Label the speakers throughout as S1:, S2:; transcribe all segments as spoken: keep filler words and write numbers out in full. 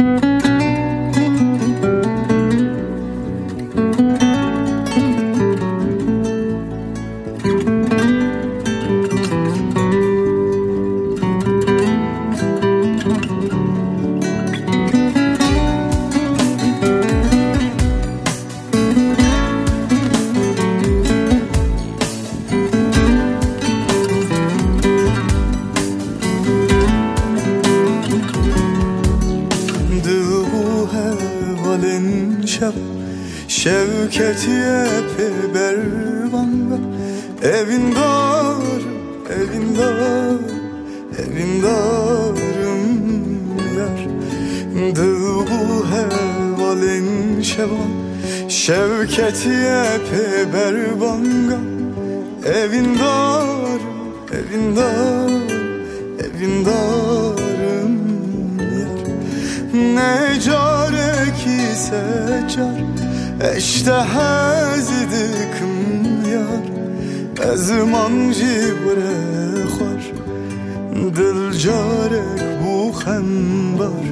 S1: Şevketiye bervanga evin dar, evin dar, evin darım yar. Dıl bu hevalin şevan Şevketiye bervanga evin dar, evin dar, evin darım yar. Ne care ki secar اشتهازدكم یار از من جبره خور دل جارک بو خنبار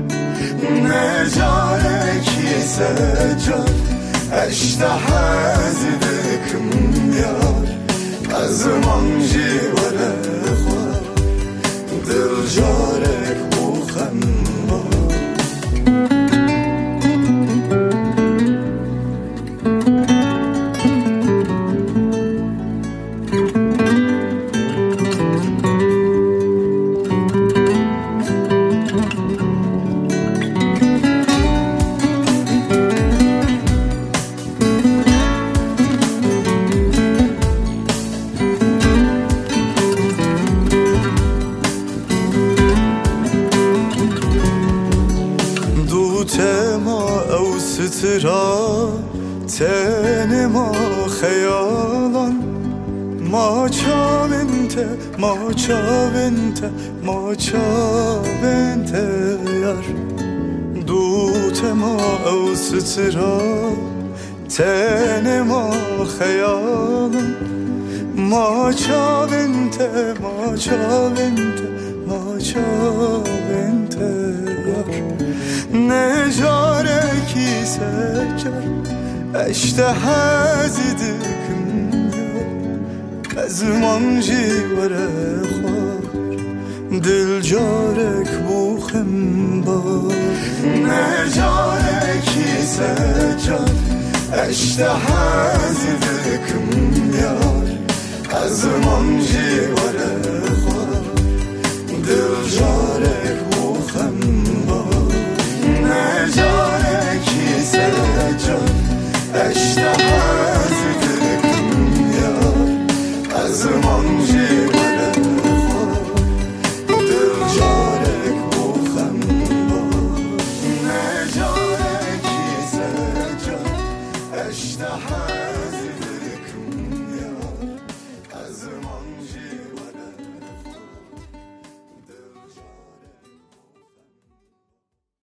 S1: نجارک سجار اشتهازدكم یار از من جبره خور دل جارک بو خنبار. سترا تن ما خیالان ما چاونته ما چاونته ما چاونته یار دوت ما او سترا تن ما خیالان ما چاونته ما چاونته ما چاونته یار نجاره کی سجار اشتهازدكم از من جیوره خوار دل جارک بو خنبار نجاره کی سجار اشتهازدكم یار از من جیوره